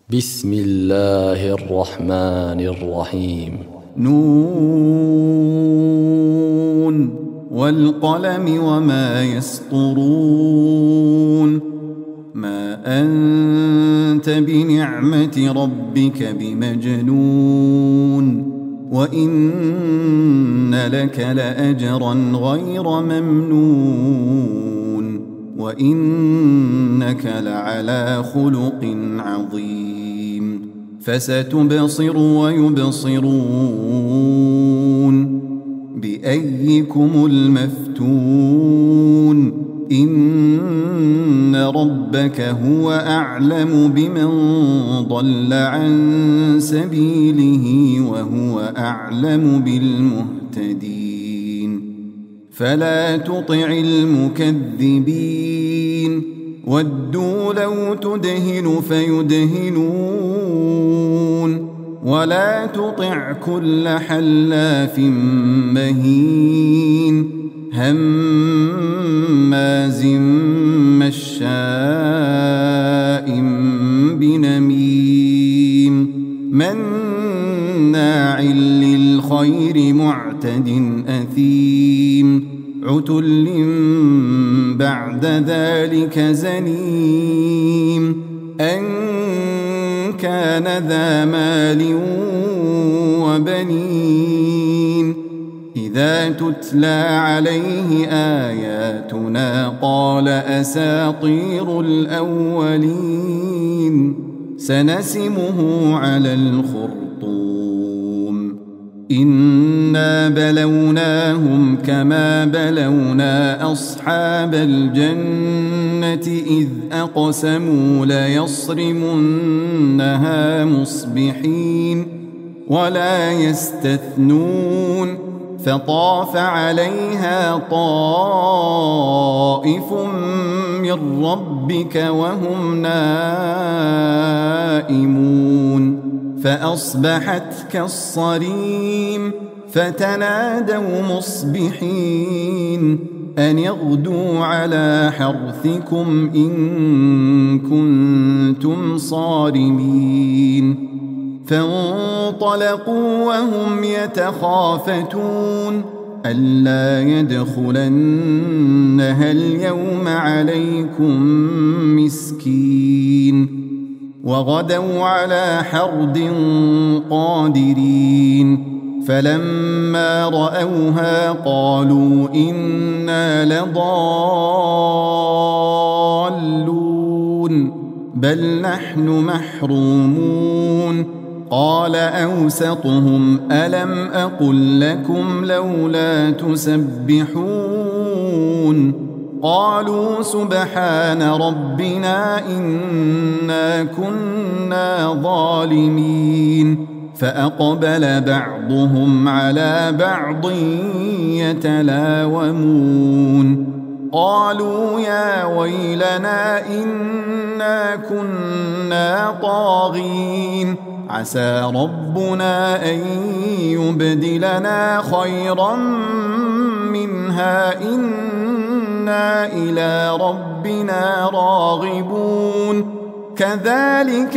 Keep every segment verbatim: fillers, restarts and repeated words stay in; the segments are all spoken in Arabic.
بسم الله الرحمن الرحيم. نون والقلم وما يسطرون. ما أنت بنعمة ربك بمجنون، وإن لك لأجرا غير ممنون، وإنك لعلى خلق عظيم. فستبصر ويبصرون بأيكم المفتون. إن ربك هو أعلم بمن ضل عن سبيله وهو أعلم بالمهتدين. فلا تطع المكذبين، ودوا لو تدهن فيدهنون. ولا تطع كل حلاف مهين، هماز مشاء بنميم، مناع للخير معتد أثيم، عتل بعد ذلك زنيم، أن كان ذا مال وبنين. إذا تتلى عليه آياتنا قال أساطير الأولين. سنسمه على الخرطوم. إنا بلوناهم كما بلونا أصحاب الجنة إذ أقسموا ليصرمنها مصبحين ولا يستثنون. فطاف عليها طائف من ربك وهم نائمون، فأصبحت كالصريم. فتنادوا مصبحين أن اغدوا على حرثكم إن كنتم صارمين. فانطلقوا وهم يتخافتون ألا يدخلنها اليوم عليكم مسكين. وغدوا على حرد قادرين. فلما رأوها قالوا إنا لضالون بل نحن محرومون. قال أوسطهم ألم أقل لكم لولا تسبحون. قالوا سبحان ربنا إنا كنا ظالمين. فأقبل بعضهم على بعض يتلاومون. قالوا يا ويلنا إنا كنا طاغين. عسى ربنا أن يبدلنا خيرا منها إنا إلى ربنا راغبون. كذلك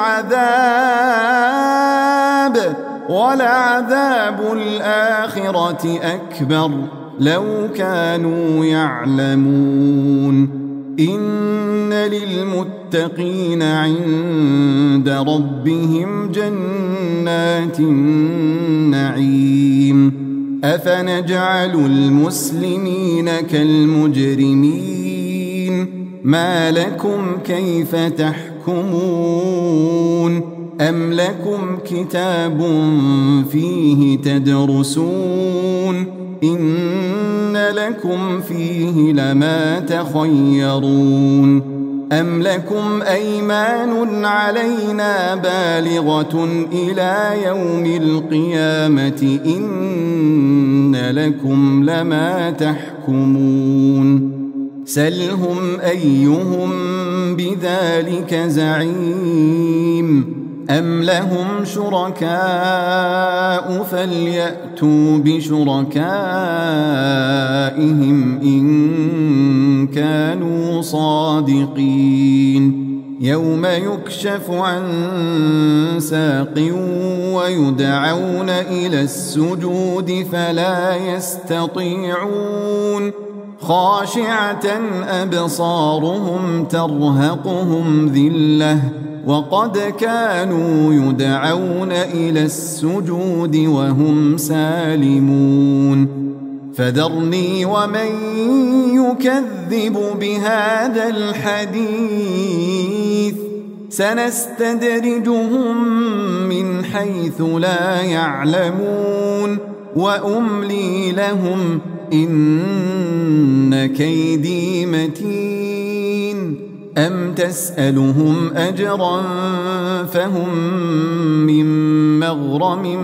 العذاب ولعذاب الآخرة أكبر لو كانوا يعلمون. إن للمتقين عند ربهم جنات النعيم. أفنجعل المسلمين كالمجرمين؟ ما لكم كيف تحكمون؟ أم لكم كتاب فيه تدرسون؟ إن لكم فيه لما تخيرون. أم لكم أيمان علينا بالغة إلى يوم القيامة إن لكم لما تحكمون. سلهم أيهم بذلك زعيم. أم لهم شركاء فليأتوا بشركائهم إن كانوا صادقين. يوم يكشف عن ساق ويدعون إلى السجود فلا يستطيعون خاشعة أبصارهم ترهقهم ذلة وقد كانوا يدعون إلى السجود وهم سالمون فذرني ومن يكذب بهذا الحديث سنستدرجهم من حيث لا يعلمون وأملي لهم إن كيدي متين أم تسألهم أجرا فهم من مغرم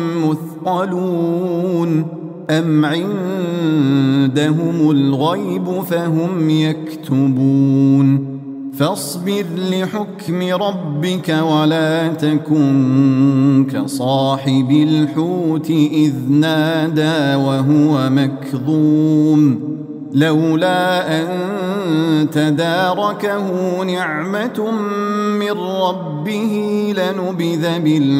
مثقلون أم عندهم الغيب فهم يكتبون فاصبر لحكم ربك ولا تكن كصاحب الحوت إذ نادى وهو مكظوم لولا أن تداركه نعمة من ربه لنبذ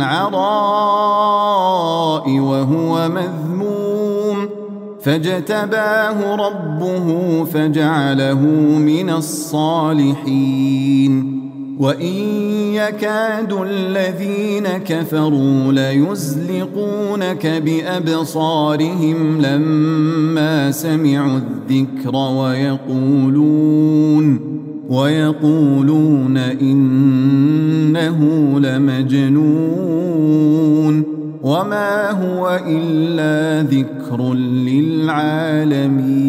بالعراء وهو مذموم فاجتباه ربه فجعله من الصالحين وإن يكاد الذين كفروا ليزلقونك بأبصارهم لما سمعوا الذكر ويقولون ويقولون إنه لمجنون وما هو إلا ذكر للعالمين.